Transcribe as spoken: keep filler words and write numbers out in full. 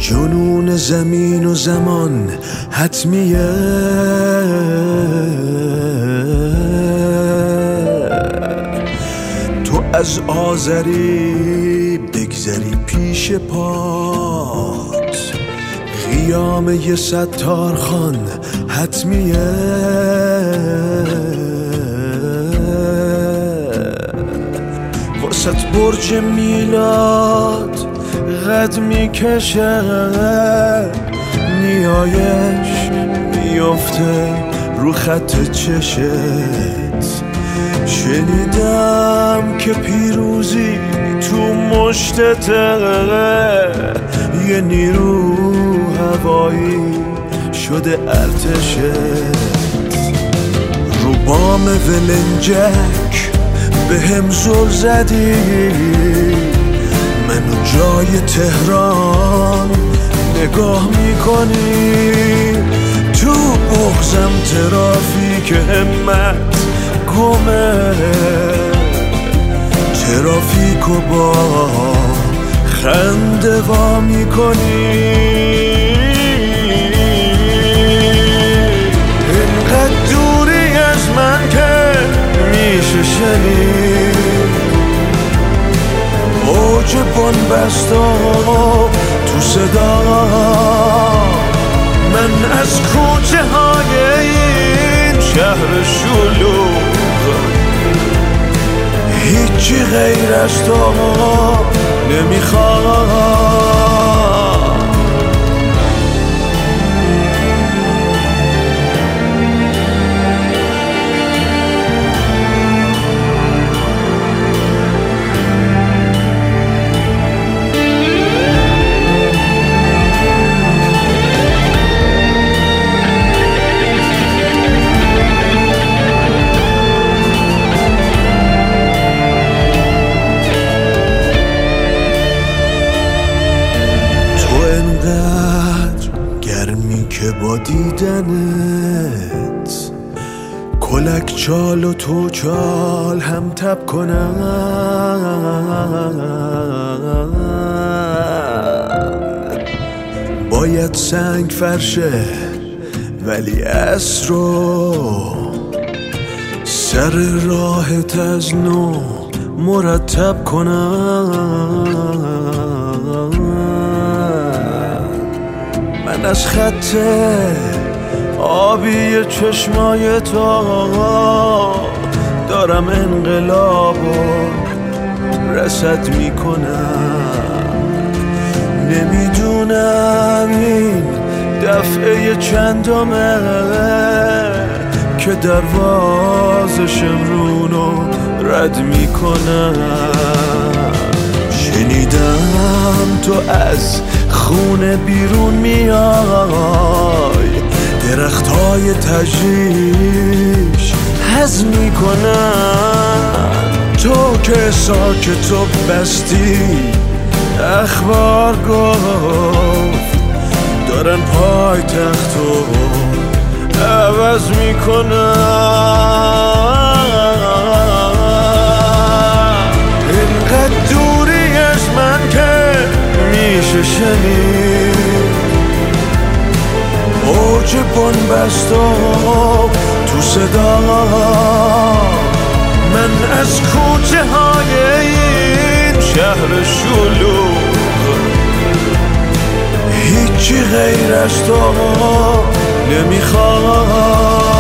جنون زمین و زمان حتمیه، تو از آذری بگذری پیش پات، قیام یه ستار خان حتمیه. واسط برج میلاد قد میکشه، نیایش میفته رو خط چشت. شنیدم که پیروزی تو مشتته، یه نیرو هوایی شده ارتشت. رو بام ولنجک به هم زل زدی، منو جای تهران نگاه میکنی. تو بغزم ترافیک همت گمه، ترافیکو با خنده وا میکنی. اینقدر دوری از من که میشه شنید موج بنبستا تو صدا. من از کوچه های این شهر شلوغ هیچی غیر از تو نمیخوام. که با دیدنت کلک چال و تو چال هم تب کنم. باید سنگ فرشه ولی عصر رو سر راهت از نو مرتب کنم. من از خط آبی چشمای تو دارم انقلابو رصد میکنم. نمیدونم این دفعه چندمه که دروازه شمرونو رد میکنم. شنیدم تو از خونه بیرون میای، درختای تجریش هز میکنن. تو که ساکت و بستی اخبار گفت دارن پای تختو عوض میکنن. اینقدر دوری از من که میشه شنید موج بنبستا تو صدا. من از کوچه های این شهر شلوغ هیچی غیر از تو نمیخوام.